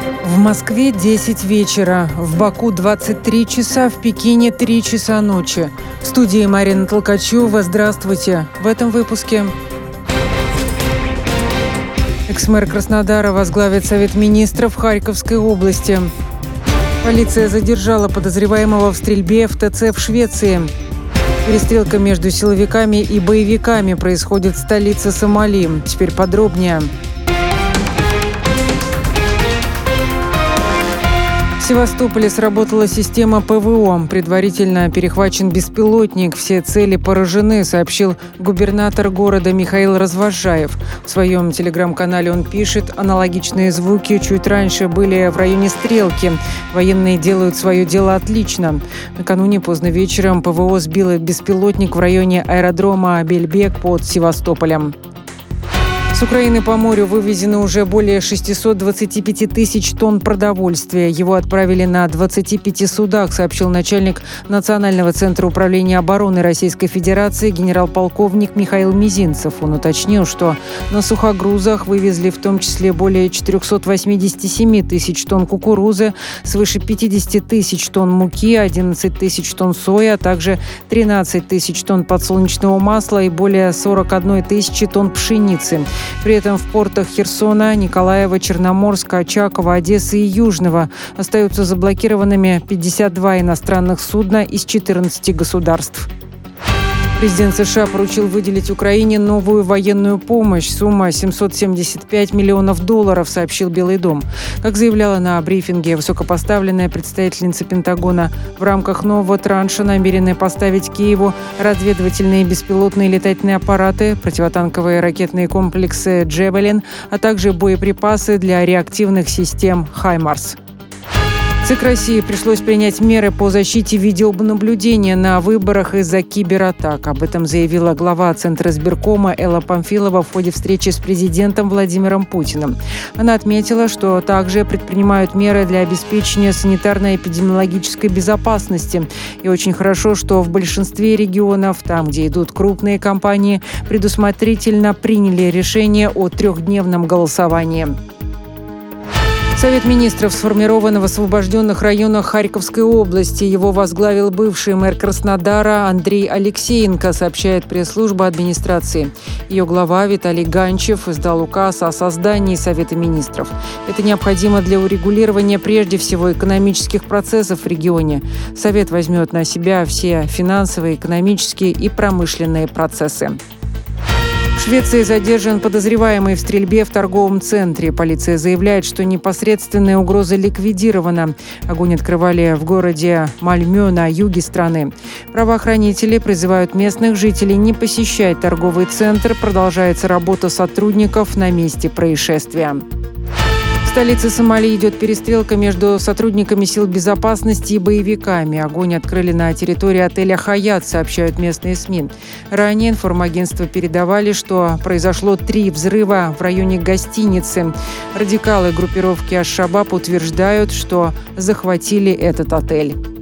В Москве 10 вечера, в Баку 23 часа, в Пекине 3 часа ночи. В студии Марина Толкачева. Здравствуйте. В этом выпуске. Экс-мэр Краснодара возглавит Совет министров Харьковской области. Полиция задержала подозреваемого в стрельбе в ТЦ в Швеции. Перестрелка между силовиками и боевиками происходит в столице Сомали. Теперь подробнее. В Севастополе сработала система ПВО. Предварительно перехвачен беспилотник. Все цели поражены, сообщил губернатор города Михаил Развозжаев. В своем телеграм-канале он пишет: аналогичные звуки чуть раньше были в районе Стрелки. Военные делают свое дело отлично. Накануне поздно вечером ПВО сбило беспилотник в районе аэродрома Бельбек под Севастополем. С Украины по морю вывезено уже более 625 тысяч тонн продовольствия. Его отправили на 25 судах, сообщил начальник Национального центра управления обороны Российской Федерации генерал-полковник Михаил Мизинцев. Он уточнил, что на сухогрузах вывезли в том числе более 487 тысяч тонн кукурузы, свыше 50 тысяч тонн муки, 11 тысяч тонн сои, а также 13 тысяч тонн подсолнечного масла и более 41 тысячи тонн пшеницы. При этом в портах Херсона, Николаева, Черноморска, Очакова, Одессы и Южного остаются заблокированными 52 иностранных судна из 14 государств. Президент США поручил выделить Украине новую военную помощь. Сумма $775 миллионов, сообщил Белый дом. Как заявляла на брифинге высокопоставленная представительница Пентагона, в рамках нового транша намерены поставить Киеву разведывательные беспилотные летательные аппараты, противотанковые ракетные комплексы «Джевелин», а также боеприпасы для реактивных систем «Хаймарс». ЦИК России пришлось принять меры по защите видеонаблюдения на выборах из-за кибератак. Об этом заявила глава Центра избиркома Элла Памфилова в ходе встречи с президентом Владимиром Путиным. Она отметила, что также предпринимают меры для обеспечения санитарно-эпидемиологической безопасности. И очень хорошо, что в большинстве регионов, там, где идут крупные кампании, предусмотрительно приняли решение о 3-дневном голосовании. Совет министров сформирован в освобожденных районах Харьковской области. Его возглавил бывший мэр Краснодара Андрей Алексеенко, сообщает пресс-служба администрации. Ее глава Виталий Ганчев издал указ о создании Совета министров. Это необходимо для урегулирования прежде всего экономических процессов в регионе. Совет возьмет на себя все финансовые, экономические и промышленные процессы. В Швеции задержан подозреваемый в стрельбе в торговом центре. Полиция заявляет, что непосредственная угроза ликвидирована. Огонь открывали в городе Мальмё на юге страны. Правоохранители призывают местных жителей не посещать торговый центр. Продолжается работа сотрудников на месте происшествия. В столице Сомали идет перестрелка между сотрудниками сил безопасности и боевиками. Огонь открыли на территории отеля «Хаят», сообщают местные СМИ. Ранее информагентства передавали, что произошло 3 взрыва в районе гостиницы. Радикалы группировки Аш-Шабаб утверждают, что захватили этот отель.